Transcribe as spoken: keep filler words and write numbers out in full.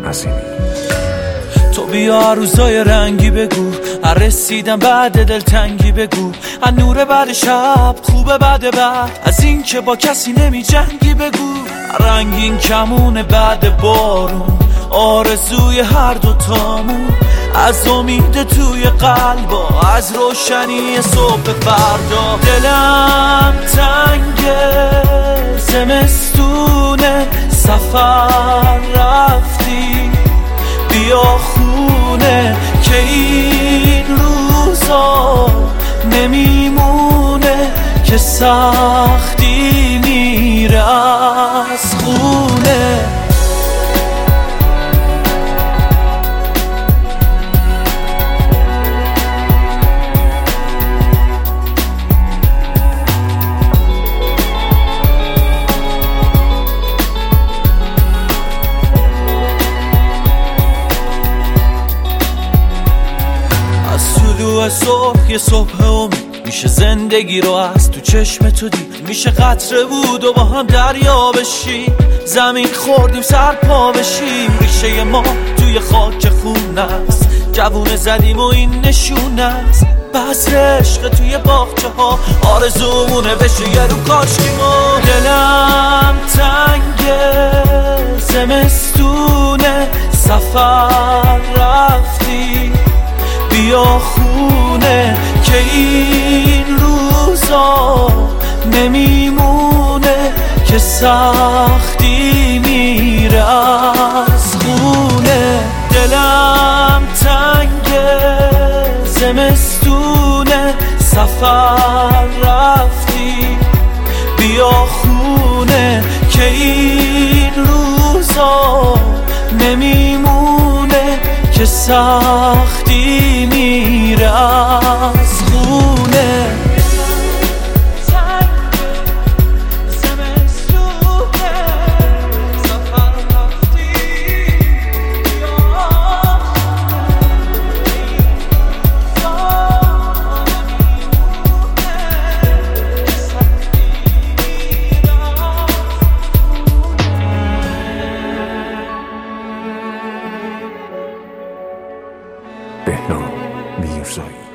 عظیمی. تو بیا روزای رنگی بگو، رسیدم بعد دلتنگی بگو، از نور بعد شب خوبه بعد بعد، از این که با کسی نمی جنگی بگو، رنگین کمون بعد بارون، آرزوی هر دو تامون، از امید توی قلبا، از روشنی صبح فردا. دلم تنگه زمستونه، سفر رفتی بیا خونه، که این روزا نمیمونه، که سختی میره از خونه. طلوع صبح یه صبح امید میشه زندگی رو از تو چشم تو دید، میشه قطره بود و با هم دریا بشیم، زمین خوردیم سر پا بشیم، ریشه ما توی خاک خون است، جوونه زدیم و این نشونه است، بذر عشق توی باغچه ها، آرزومونه بشه یه رو کاشکی ما. دلم تنگه زمستونه، سفر رفتی بیا خونه، که این روزا نمیمونه، که سختی میره از خونه. دلم تنگه زمستونه، سفر رفتی بیا خونه، که این روزا نمیمونه، که سختی میره از خونه. بهنام میرزایی.